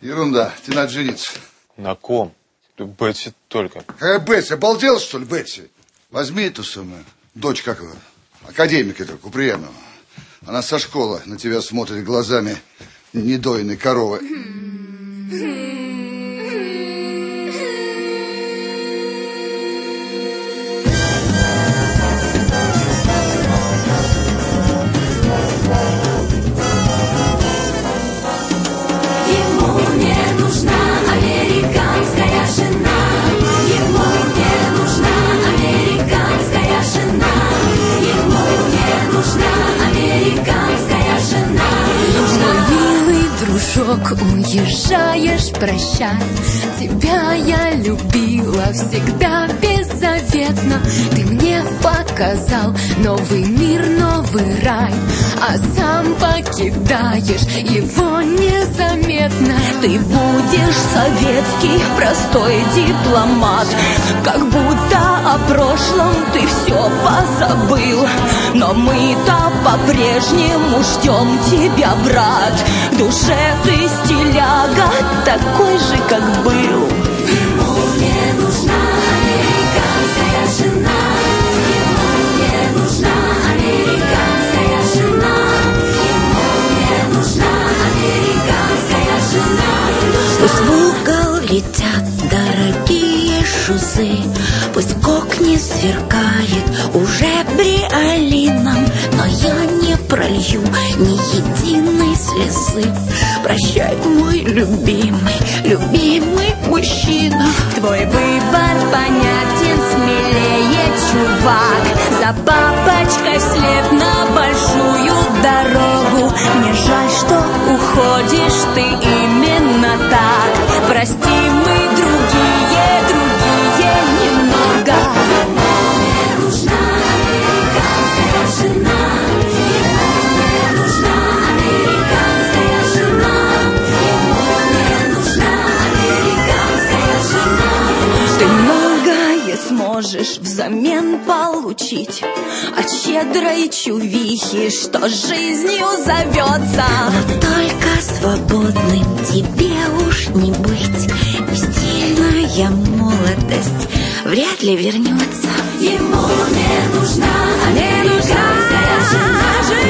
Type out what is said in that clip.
Ерунда, тебе надо жениться. На ком? Бетси только. Какая Бетси? Обалдел, что ли, Бетси? Возьми эту самую, дочь как его, академика этого, Куприянова. Она со школы на тебя смотрит глазами недоенной коровы. Уезжаешь, прощай. Тебя я любила всегда беззаветно. Ты мне показал новый мир, новый рай, а сам покидаешь его незаметно. Ты будешь советский простой дипломат, как будто о прошлом ты все позабыл. Но мы-то по-прежнему ждем тебя, брат. В душе ты стиляга, такой же, как был. Ему не нужна американская жена. Ему не нужна американская жена. Ему не нужна американская жена. Пусть в угол летят дорогие шузы, пусть кокни сверкает уже бриолином, но я не пролью ни единой слезы. Прощай, мой любимый, любимый мужчина. Твой выбор понятен, смелее, чувак. За папочкой вслед на большую дорогу. Мне жаль, что уходишь ты именно так. Прости, мы другие немного. Ему не нужна американская жена. Ему не нужна американская жена. Ему не нужна американская жена. Ты многое сможешь взамен получить от щедрой чувихи, что жизнью зовется. Но только свободным тебе уж не быть, и стильная молодость вряд ли вернется. Ему не нужна американская жена.